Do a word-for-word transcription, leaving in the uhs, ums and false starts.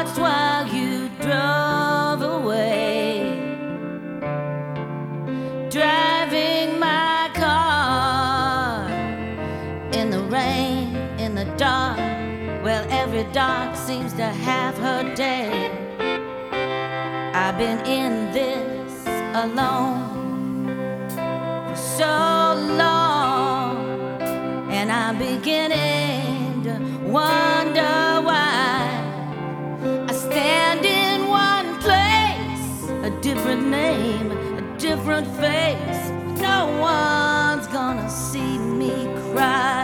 watched while you drove away, driving my car in the rain, in the dark. Well, every dark seems to have her day. I've been in this alone for so long, and I'm beginning to wonder why I stand in one place, a different name, a different face. No one's gonna see me cry.